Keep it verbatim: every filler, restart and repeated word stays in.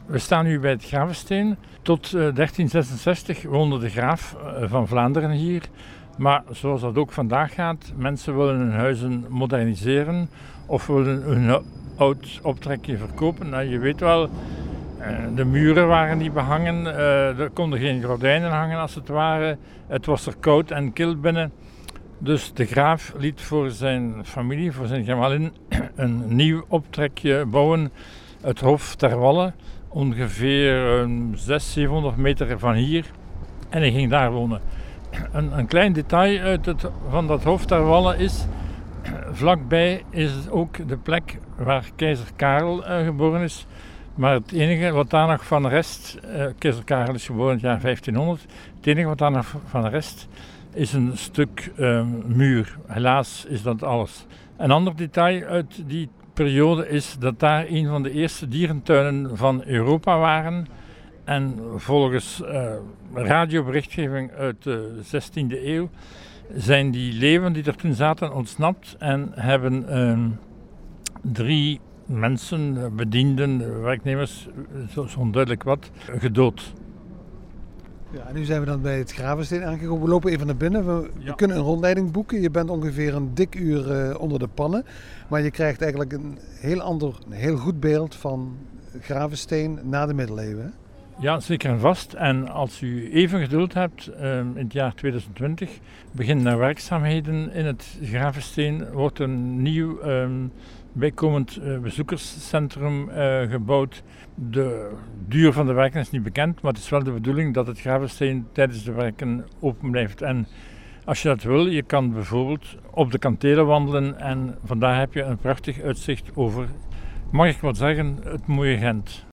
We staan nu bij het Gravensteen. Tot uh, dertien zesenzestig woonde de graaf uh, van Vlaanderen hier. Maar zoals dat ook vandaag gaat, mensen willen hun huizen moderniseren of willen hun oud optrekje verkopen. Nou, je weet wel, uh, de muren waren niet behangen, uh, er konden geen gordijnen hangen als het ware. Het was er koud en kil binnen. Dus de graaf liet voor zijn familie, voor zijn gemalin, een nieuw optrekje bouwen. Het Hof ter Walle, ongeveer zeshonderd, zevenhonderd meter van hier. En hij ging daar wonen. Een, een klein detail uit het, van dat Hof ter Walle is, vlakbij is ook de plek waar keizer Karel uh, geboren is. Maar het enige wat daar nog van rest, uh, keizer Karel is geboren in het jaar vijftienhonderd, het enige wat daar nog van rest is een stuk uh, muur. Helaas is dat alles. Een ander detail uit die periode is dat daar een van de eerste dierentuinen van Europa waren. En volgens uh, radioberichtgeving uit de zestiende eeuw zijn die leeuwen die er toen zaten ontsnapt en hebben uh, drie mensen, bedienden, werknemers, zo'n duidelijk wat, gedood. Ja, en nu zijn we dan bij het Gravensteen aangekomen. We lopen even naar binnen. We, we ja. kunnen een rondleiding boeken. Je bent ongeveer een dik uur uh, onder de pannen. Maar je krijgt eigenlijk een heel ander, een heel goed beeld van Gravensteen na de middeleeuwen. Ja, zeker en vast. En als u even geduld hebt, uh, in het jaar tweeduizend twintig beginnen er werkzaamheden in het Gravensteen. Wordt een nieuw um, bijkomend uh, bezoekerscentrum uh, gebouwd. De duur van de werken is niet bekend, maar het is wel de bedoeling dat het Gravensteen tijdens de werken open blijft. En als je dat wil, je kan bijvoorbeeld op de kantelen wandelen en vandaar heb je een prachtig uitzicht over, mag ik wat zeggen, het mooie Gent.